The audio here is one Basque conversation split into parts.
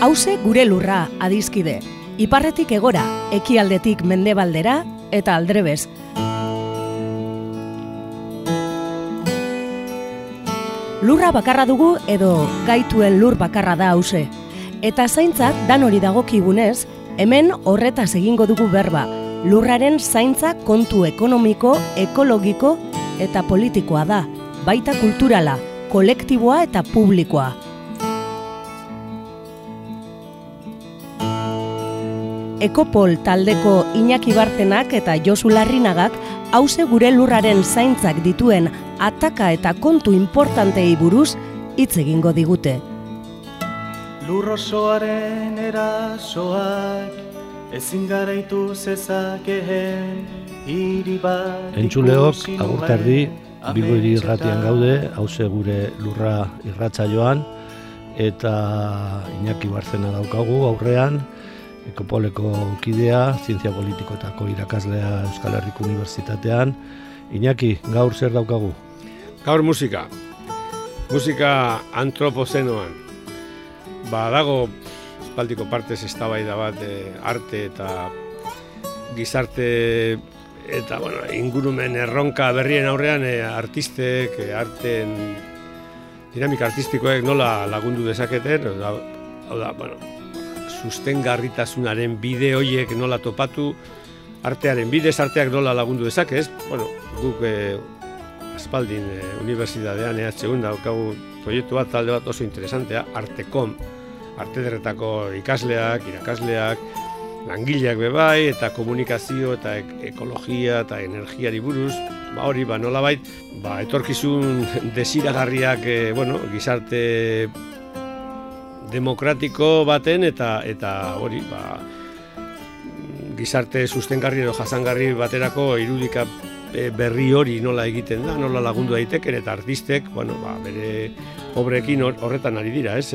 Hauze gure lurra, adizkide. Iparretik egora, ekialdetik mendebaldera eta aldrebez. Lurra bakarra dugu edo gaituen lur bakarra da hauze. Eta zaintzak dan hori dagokigunez, hemen horretaz egingo dugu berba. Lurraren zaintza kontu ekonomiko, ekologiko eta politikoa da, baita kulturala, kolektiboa eta publikoa. Ekopol taldeko Iñaki Bartenak eta Josu Larrinagak hauze gure lurraren zaintzak dituen ataka eta kontu importantei buruz hitz egingo digute. Lur osoaren erasoak ezin garaitu zezakeen hiri bat. Entzuleok, agurtardi, Bigoiri irratian gaude, hauze gure lurra irratsaioan, eta Iñaki Bartzena daukagu aurrean, Ekopoleko kidea, zientzia politikotako irakaslea Euskal Herriko Unibertsitatean. Iñaki, gaur zer daukagu? Gaur musika antropozenoan. Dago espaldiko partez eztabaida bat arte eta gizarte eta ingurumen erronka berrien aurrean artistek, arten dinamika artistikoek nola lagundu dezaketen, hau da, sustengarritasunaren bide horiek nola topatu, artearen bidez arteak nola lagundu dezakez. Guk aspaldin unibertsitatean EHUn daukagu proiektu bat, talde bat oso interesantea, Artekom, arte ederretako ikasleak, irakasleak, langileak bebai, eta komunikazio eta ekologia eta energiari buruz, hori nolabait, etorkizun desiragarriak, gizarte demokratiko baten eta hori, gizarte sustengarri edo jasangarri baterako irudika berri hori nola egiten da, nola lagundu daiteken, eta artistek, bere obrekin horretan ari dira, ez?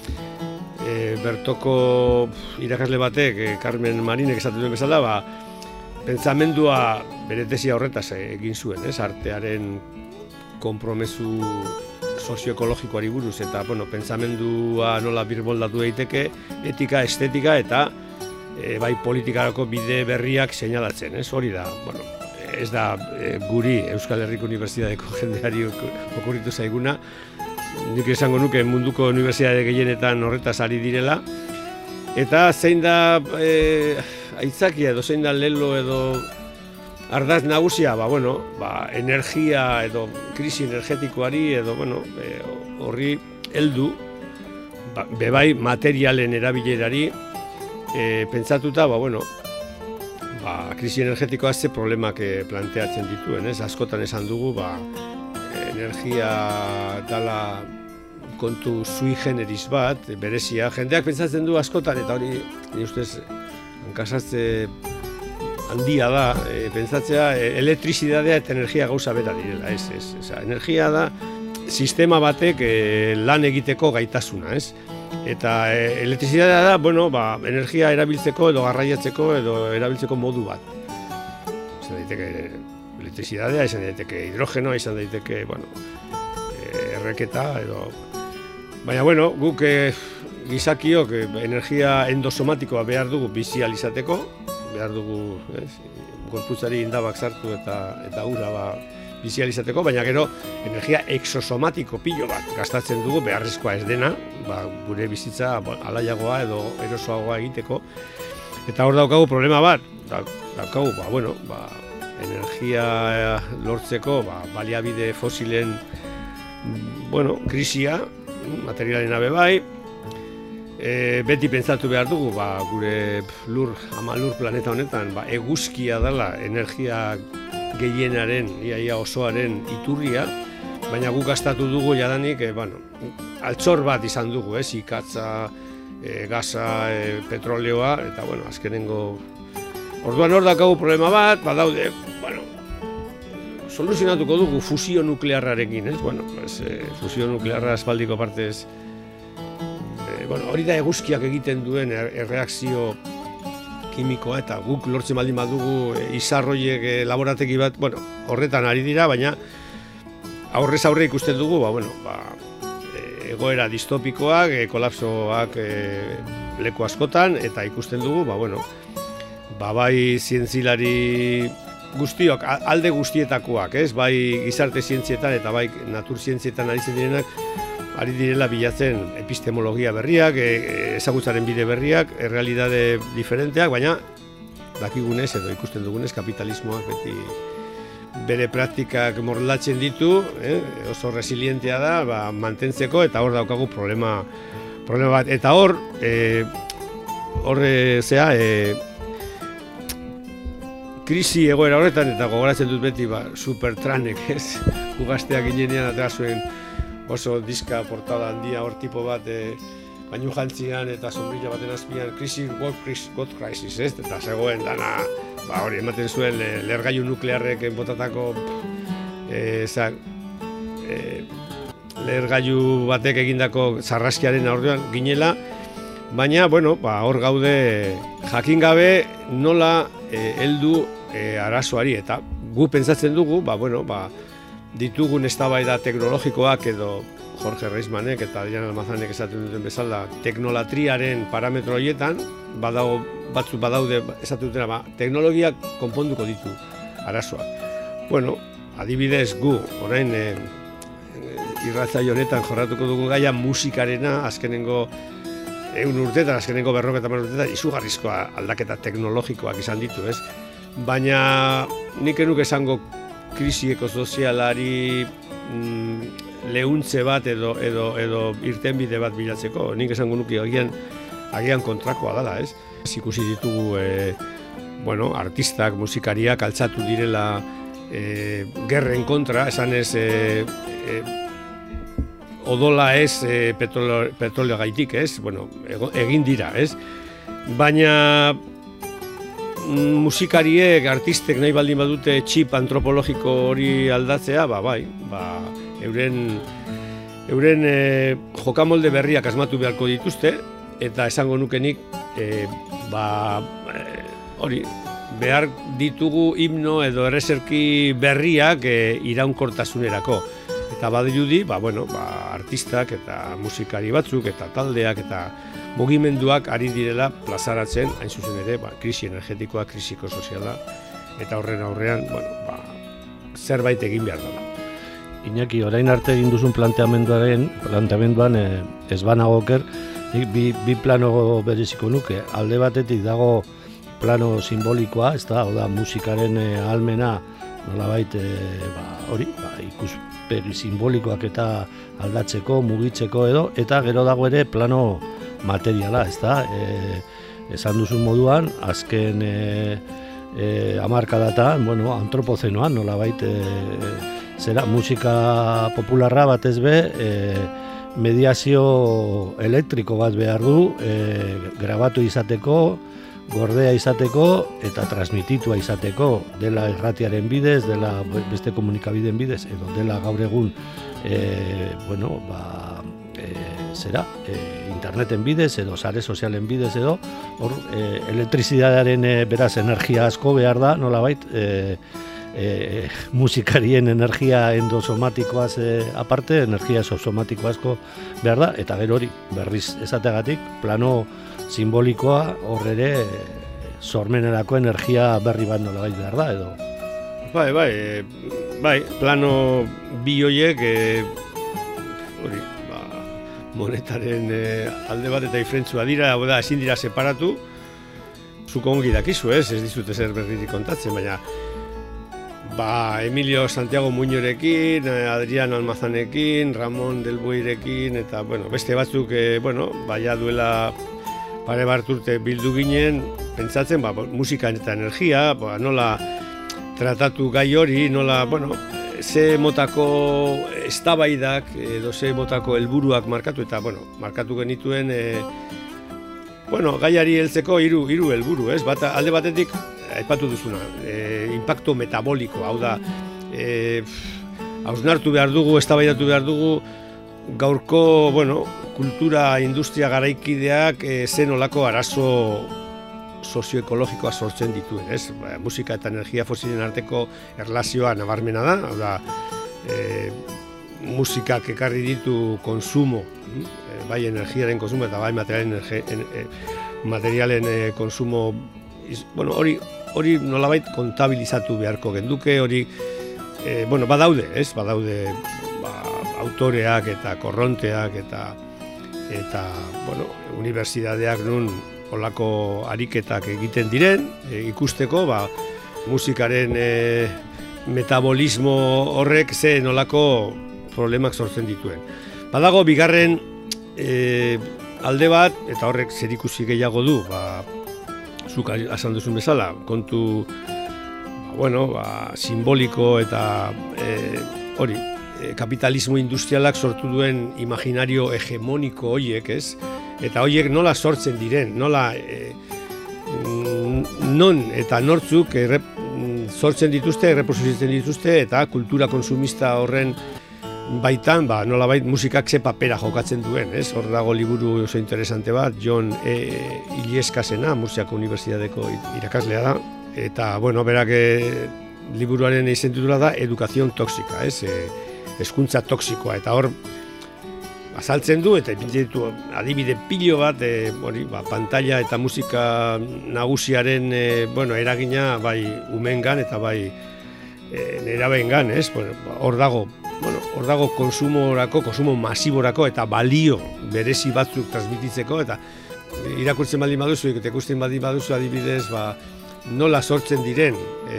Bertoko irakasle batek, Carmen Marinek esaten duen bezala, pentsamendua bere tesia horretaz egin zuen, ez? Artearen konpromesu sozioekologikoari buruz, eta pentsamendua nola birmoldatu daiteke, etika, estetika eta bai politikarako bide berriak seinalatzen, ez? Hori da, ez da guri Euskal Herriko Unibertsitateko jendeari okurritu zaiguna, nik esango nuke munduko unibertsitate gehienetan horretaz ari direla, eta zein da aitzakia edo zein da lelo edo ardaz nagusia, energia edo krisi energetikoari edo, horri heldu, bebai materialen erabilerari pentsatuta, krisi energetikoa ze problemak planteatzen dituen, ez? Askotan esan dugu, energia dala kontu sui generis bat, berezia. Jendeak pentsatzen du askotan, eta hori, ustez, hankasatze handia da, pentsatzea, elektrizidadea eta energia gauza bera direla, ez. Energia da sistema batek lan egiteko gaitasuna, ez? Eta elektrizidadea da, energia erabiltzeko edo garraiatzeko edo erabiltzeko modu bat. Izan daiteke elektrizidadea, izan daiteke hidrogenoa, izan daiteke, erreketa edo... Baina, guk gizakiok energia endosomatikoa behar dugu bizi ahal izateko, behar dugu gorputzari indabak sartu eta ura bizi ahal izateko, baina gero energia exosomatiko pilo bat gastatzen dugu, beharrezkoa ez dena, gure bizitza alaiagoa edo erosoagoa egiteko. Eta hor daukagu problema bat, energia lortzeko baliabide fosilen krisia, materialena bebai, beti pentsatu behar dugu, gure lur planeta honetan, eguzkia dela energia gehienaren, ia osoaren iturria, baina guk gastatu dugu jadanik, altxor bat izan dugu, ikatza, gaza, petroleoa, eta azkenengo... Orduan hor daukagu problema bat, badaude, soluzionatuko dugu fusio nuklearrarekin, ez? Fusio nuklearra aspaldiko partez, hori da eguzkiak egiten duen erreakzio kimikoa, eta guk lortzen baldin badugu izarroiek laborategi bat, horretan ari dira, baina aurrez aurre ikusten dugu, egoera distopikoak, kolapsoak leku askotan, eta ikusten dugu, bai zientzilari guztiok, alde guztietakoak, bai gizarte zientzietan eta bai natur zientzietan aritzen direnak, ari direla bilatzen epistemologia berriak, ezagutzaren bide berriak, errealitate diferenteak, baina dakigunez edo ikusten dugunez kapitalismoak beti bere praktikak morlatzen ditu, oso resilientea da, mantentzeko, eta hor daukagu problema bat. Eta hor, krisi egoera horretan, eta gogoratzen dut beti Supertranek, gugazteak ginenean atera zuen oso diska portada handia hor tipo bat, bainu jantzian eta sombrilla baten azpian, God Crisis, eta zegoen dana, hori ematen zuen lehergailu nuklearrek botatako lehergailu batek egindako zarraskiaren aurrean ginela, baina, hor gaude jakin gabe nola heldu arazoari, eta gu pentsatzen dugu, ditugun eztabaida teknologikoak edo Jorge Reismanek eta Adrián Almazanek esaten duten bezala teknolatriaren parametro horietan batzuk badaude esaten dutena, teknologiak konponduko ditu arazoak. Adibidez gu, orain irratsaio honetan jorratuko dugun gaia musikarena azkenengo 100 urteetan, azkenengo 50 urteetan izugarrizko aldaketa teknologikoak izan ditu, ez? Baina nik enuk esango krisi ekosozialari lehuntze bat edo irtenbide bat bilatzeko. Nik esango nuke agian kontrakoa dela, ez? Ikusi ditugu artistak, musikariak altzatu direla gerren kontra, esan ez odola ez petrolio gaitik, ez? Egin dira, ez? Baina musikariek, artistek nahi baldin badute txip antropologiko hori aldatzea, euren jokamolde berriak asmatu beharko dituzte, eta esango nukenik behar ditugu himno edo erreserki berriak iraunkortasunerako. Eta badirudi, artistak eta musikari batzuk eta taldeak eta mugimenduak ari direla plazaratzen, hain zuzen ere, krisi energetikoa, krisi ekosoziala, eta horren aurrean, zerbait egin behar dela. Iñaki, orain arte egin duzun planteamenduan ez banago oker, bi plano bereziko nuke. Alde batetik dago plano simbolikoa, ez da, musikaren ahalmena, nolabait, ikuspegi simbolikoak eta aldatzeko, mugitzeko edo, eta gero dago ere plano materiala, ez da, esan duzun moduan, azken hamarkadatan, antropozenoan, nolabait, musika popularra batez be, mediazio elektriko bat behar du, grabatu izateko, gordea izateko eta transmititua izateko, dela irratiaren bidez, dela beste komunikabideen bidez, edo dela gaur egun interneten bidez edo sare sozialen bidez edo, hor elektrizidadearen beraz energia asko behar da, nolabait, musikarien energia endosomatikoaz aparte, energia sosomatiko asko behar da, eta gero hori, berriz esategatik, plano simbolikoa hor ere sormenerako energia berri bat nolabait behar da, edo? Bai, plano bi horiek, monetaren alde bat eta diferentzua dira, ezin dira separatu, zuko ongi dakizu, ez dizute zer berririk kontatzen, baina Emilio Santiago Muñorekin, Adrián Almazanekin, Ramón del Bueirekin, eta beste batzuk, duela pare bat urte bildu ginen, pentsatzen, musika eta energia, nola tratatu gai hori, nola, ze motako eztabaidak edo ze motako helburuak markatu, eta, markatu genituen, gaiari heltzeko hiru helburu, ez? Alde batetik, aipatu duzuna, inpakto metaboliko, hau da, hausnartu behar dugu, eztabaidatu behar dugu, gaurko, kultura, industria garaikideak zen olako arazo sozioekologikoa sortzen dituen, ez? Musika eta energia fosilen arteko erlazioa nabarmena da, hau da, musikak ekarri ditu konsumo, bai energiaren konsumo eta bai materialen konsumo, bueno, hori nolabait kontabilizatu beharko genduke, hori badaude, ez? Badaude autoreak eta korronteak eta unibertsitateak nun olako ariketak egiten diren, ikusteko musikaren metabolismo horrek ze nolako problemak sortzen dituen. Badago bigarren alde bat, eta horrek zerikusi gehiago du, zuk esan duzun bezala, kontu simboliko eta hori, kapitalismo industrialak sortu duen imaginario hegemoniko horiek, ez? Eta horiek nola sortzen diren, nola non eta nortzuk sortzen dituzte, erreproduzitzen dituzte, eta kultura konsumista horren baitan, nolabait musikak ze papera jokatzen duen, ez? Hor dago liburu oso interesante bat, Jon Ilieskasena, Murziako Unibertsitateko irakaslea da, eta, berak liburuaren izen titula da Educación tóxica, ez? Hezkuntza toxikoa, eta hor azaltzen du, eta ipintzen ditu adibide pilo bat, pantalla eta musika nagusiaren eragina bai umengan eta bai nerabeengan, ez? Hor dago konsumo masiborako eta balio berezi batzuk transmititzeko, eta irakurtzen baldin baduzu, eta ikusten baldin baduzu adibidez, nola sortzen diren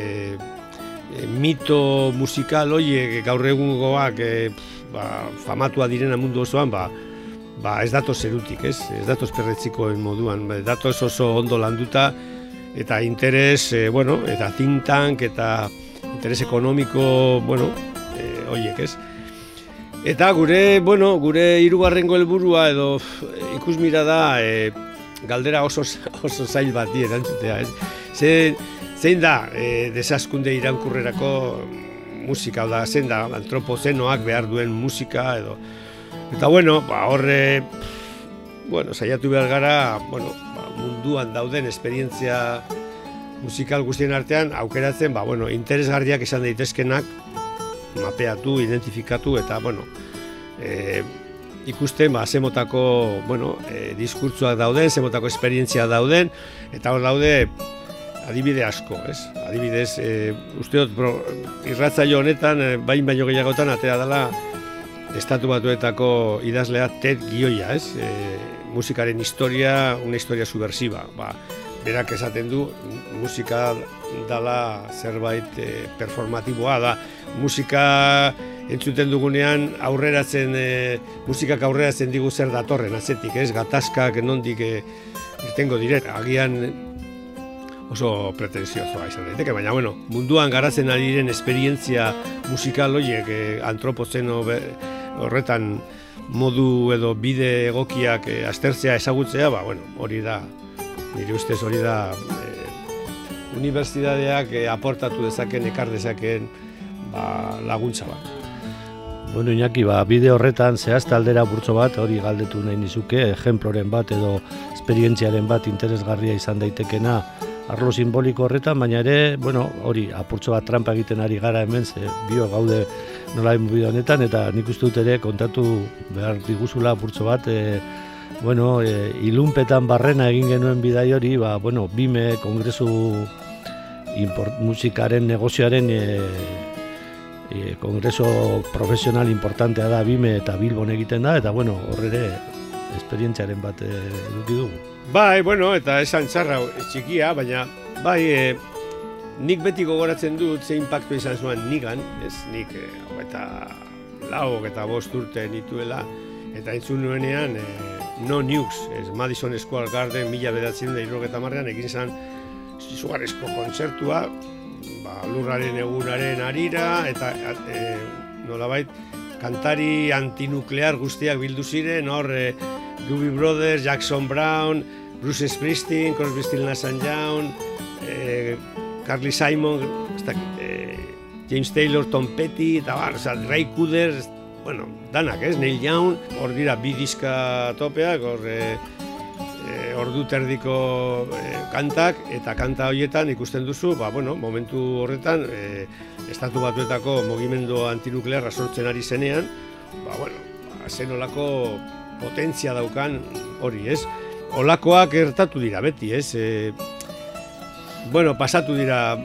mito musikal horiek gaur egungoak famatua direna mundu osoan, ez datoz zerutik, ez datoz perretzikoen moduan, datoz oso ondo landuta, eta interes, eta think tank, eta interes ekonomiko, horiek, ez? Eta gure hirugarrengo helburua edo ikusmira da galdera oso zail bati erantzutea, ez? Zein da desazkunde iraunkurrerako musika, zein da antropozenoak behar duen musika edo. Eta horre, saiatu behar gara, munduan dauden esperientzia musikal guztien artean aukeratzen, interesgarriak izan daitezkenak mapeatu, identifikatu eta, ikusten, zemotako, diskurtsoak dauden, zemotako esperientzia dauden, eta hor daude adibide asko, ez? Adibidez, usteot, irratzaio honetan, baino gehiagotan, atera dela Estatu Batuetako idazlea Ted Gioia, ez? Musikaren historia, una historia subversiva. Berak esaten du, musika dala zerbait performatiboa da. Musika entzuten dugunean musikak aurreratzen digu zer datorren atzetik, ez? Gatazkak nondik irtengo diren. Agian oso pretensiozoa izan daiteke, baina munduan garatzen ari diren esperientzia musikal horiek antropozeno horretan modu edo bide egokiak aztertzea, ezagutzea, hori da, nire ustez hori da unibertsitateak aportatu dezaken, ekar dezaken laguntza bat. Iñaki, bide horretan zehazte aldera burtso bat, hori galdetu nahi nizuke, ejemploren bat edo esperientziaren bat interesgarria izan daitekena arlo simboliko horretan, baina ere, hori apurtxo bat trampa egiten ari gara hemen, bio gaude nola bide honetan, eta nik uste dut ere kontatu behar diguzula apurtxo bat, ilunpetan barrena egin genuen bidai hori, BIME, kongresu musikaren negozioaren kongreso profesional importantea da BIME eta Bilbon egiten da, eta hor ere esperientziaren bat eduki dugu. Eta esan txarra txikia, baina nik beti gogoratzen dut ze impactu izan zuen nigan, ez? Nik eta 45 urte nituela, eta entzun nuenean No Nukes, Madison Square Garden 1970ean egin zen izugarrizko kontzertua, lurraren egunaren harira, eta nolabait kantari antinuklear guztiak bildu ziren, hor Doobie Brothers, Jackson Browne, Bruce Springsteen, Crosby, Stills, Nash & Young, Carly Simon, James Taylor, Tom Petty, eta Ray Cooder, danak, Neil Young, hor dira bi diska topeak, ordu terdiko kantak, eta kanta horietan ikusten duzu, momentu horretan, Estatu Batuetako mugimendu antinuklearra sortzen ari zenean, zen olako potentzia daukan hori, ez? Olakoak gertatu dira beti, ez? Pasatu dira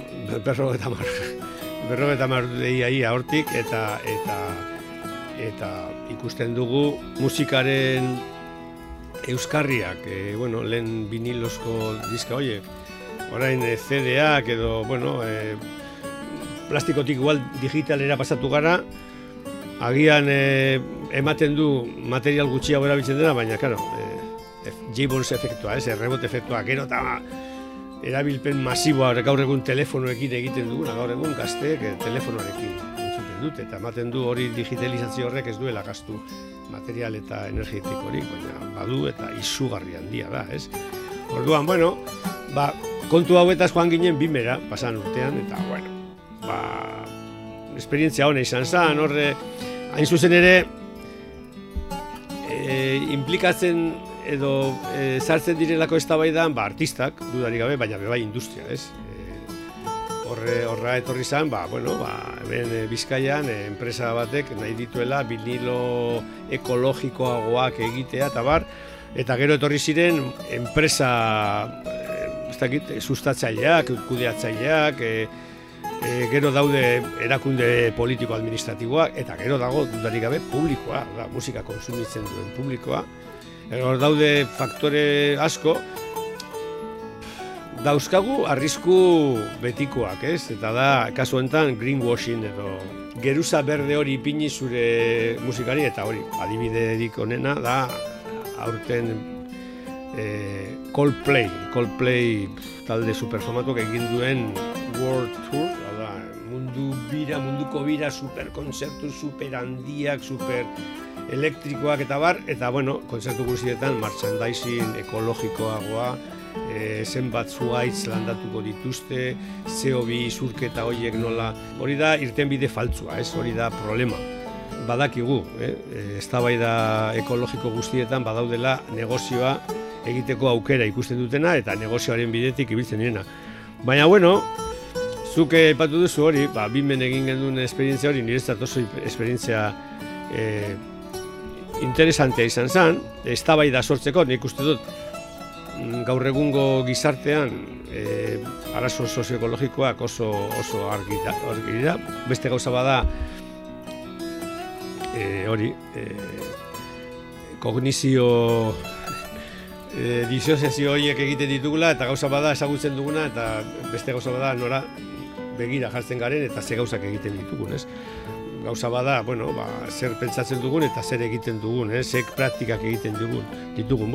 50 ia hortik eta ikusten dugu musikaren euskarriak, lehen vinilozko diska horiek, orain CD-ak edo, plastikotik igual digitalera pasatu gara, agian ematen du material gutxiago erabiltzen dena, baina, claro, Gibbons efektua, rebote efektua, gero eta erabilpen masiboa gaur egun telefonoekin egiten duguna, gaur egun gazteek telefonoarekin entzuten dute, eta ematen du hori digitalizazio horrek ez duela gastu material eta energetikorik, baina badu eta izugarri handia da, ez? Orduan, kontu hauetaz joan ginen bimera, pasan urtean, eta, esperientzia hona izan zen, horre, hain zuzen ere, implikatzen edo sartzen direlako eztabaidan artistak, dudarik gabe, baina bai industria, ez? Horra etorri zen, hemen Bizkaian enpresa batek nahi dituela vinilo ekologikoagoak egitea eta bar, eta gero etorri ziren enpresa sustatzaileak, kudeatzaileak, gero daude erakunde politiko-administratiboak, eta gero dago dudarik gabe publikoa, musika konsumitzen duen publikoa. Hor daude faktore asko, dauzkagu arrisku betikoak, ez? Eta da, kasu honetan, greenwashing edo geruza berde hori ipini zure musikari, eta hori, adibiderik onena da, aurten Coldplay talde superfamatuak egin duen World Tour, munduko bira, superkontzertu, super handiak, super elektrikoak eta bar, eta kontzertu guztietan merchandising ekologikoagoa, zenbat zuhaitz landatuko dituzte, CO2 isurketa horiek nola, hori da irtenbide faltsua, ez? Hori da problema. Badakigu, eztabaida ekologiko guztietan badaudela negozioa egiteko aukera ikusten dutena eta negozioaren bidetik ibiltzen direna. Baina, zuk aipatu duzu hori, bimen egin genuen esperientzia hori, niretzat oso esperientzia interesantea izan zen, eztabaida sortzeko, nik uste dut gaur egungo gizartean arazo sozioekologikoak oso argi dira. Beste gauza bada kognizio disoziazio horiek egiten ditugula, eta gauza bada ezagutzen duguna, eta beste gauza bada nora begira jartzen garen eta ze gauzak egiten ditugun, ez? Gauza bada, zer pentsatzen dugun eta zer egiten dugun, zer praktikak egiten ditugun,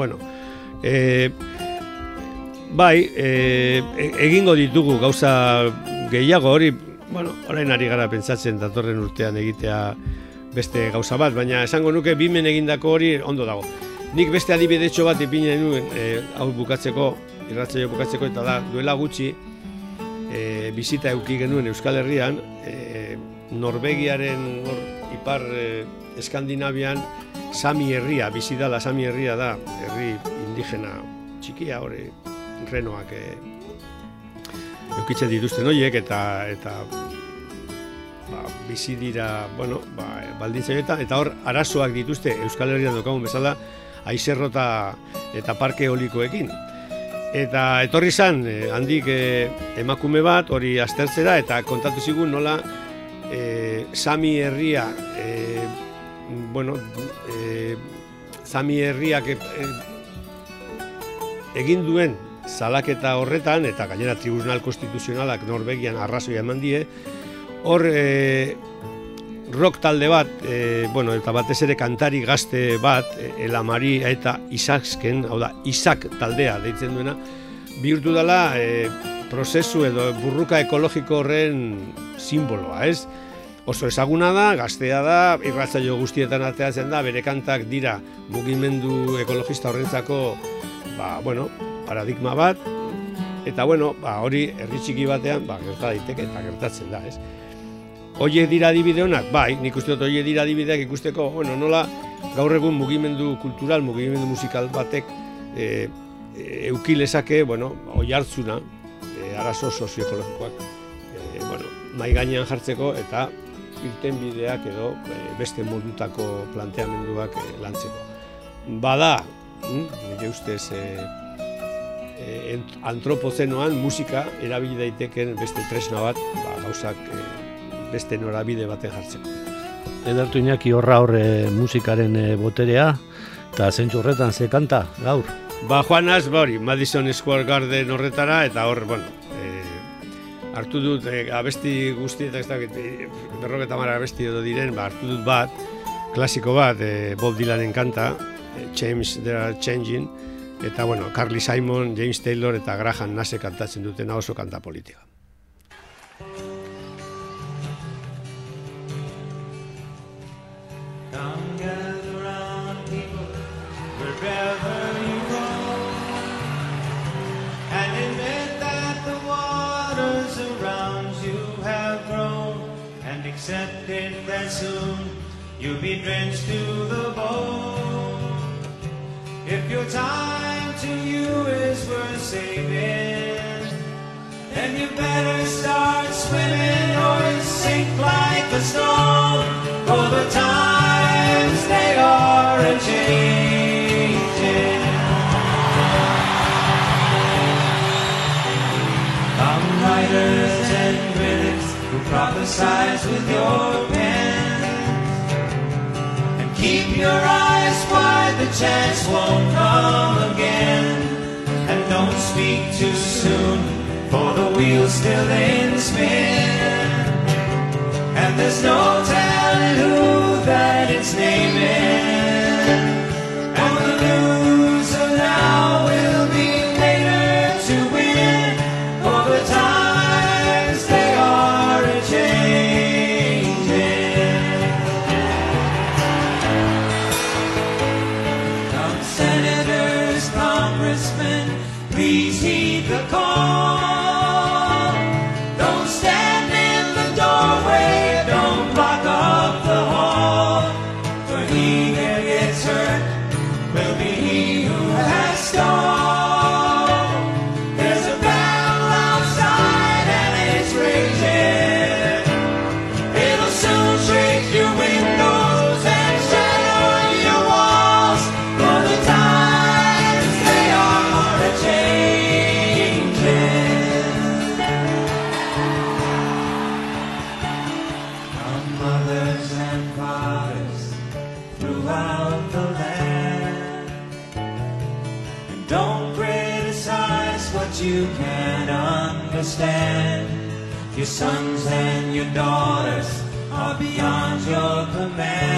egingo ditugu gauza gehiago hori, orain ari gara pentsatzen datorren urtean egitea beste gauza bat, baina esango nuke bimen egindako hori ondo dago. Nik beste adibidetxo bat ipinen nuen, hau bukatzeko, irratsaio bukatzeko, eta da, duela gutxi, bizita eduki genuen Euskal Herrian, Norvegiaren ipar Eskandinavian Sami herria, bizidala Sami herria da, herri indigena txikia, hori renoak eukitzen dituzten horiek, eta bizi dira, baldintzaioetan, eta hor arazoak dituzte Euskal Herrian daukagun bezala, haizerrota eta parke eolikoekin. Eta etorri zan, handik emakume bat, hori aztertzera, eta kontatu zigun nola Sami herria, Sami herriak egin duen salaketa horretan, eta gainera Tribunal Konstituzionalak Norvegian arrazoia eman die, hor rock talde bat, eta batez ere kantari gazte bat, Elamari eta Isaksken, hau da, Isak taldea deitzen duena, bihurtu dela prozesu edo burruka ekologiko horren simboloa, ez? Oso ezaguna da, gaztea da, irratsaio guztietan ateratzen da, bere kantak dira mugimendu ekologista horrentzako, paradigma bat, eta hori herri txiki batean gerta daiteke eta gertatzen da, ez? Horiek dira adibide honak? Bai, nik uste dut horiek dira adibideak ikusteko, nola gaur egun mugimendu kultural, mugimendu musikal batek eukilezake, oihartzuna, arazo sozioekologikoak, mahai gainean jartzeko eta irtenbideak edo beste modutako planteamenduak lantzeko. Bada, nire ustez, antropozenoan musika erabili daiteken beste tresna bat, gauzak beste norabide baten jartzeko. Edertu Iñaki horra musikaren boterea, eta zentzu horretan ze kanta gaur? Joanaz, Madison Square Garden horretara, eta hor, hartu dut abesti guztietak, ez dakit, 50 abesti edo diren, hartu dut bat, klasiko bat, Bob Dylanen kanta, Change They Are Changing, eta, Carly Simon, James Taylor eta Graham Nash kantatzen dutena oso kanta politika. Accepting that soon you'll be drenched to the bone. If your time to you is worth saving, then you better start swimming or you sink like a stone. For the times they are a-changing. Come writers and critics who prophesize with your pen, and keep your eyes wide, the chance won't come again. And don't speak too soon, for the wheel's still in spin, and there's no telling who that it's naming. And the loser now will be later to win, for the times they are a-changing. Come senators, congressmen, please heed the call. Don't stand in the doorway, don't block up the hall, for he that gets hurt will be he who has stalled. There's a battle outside and it's raging. It'll soon shake your windows and shatter your walls, for the times they are a-changing. Come mothers and fathers throughout the land, and don't criticize what you can't understand. Your sons and your daughters are beyond your command.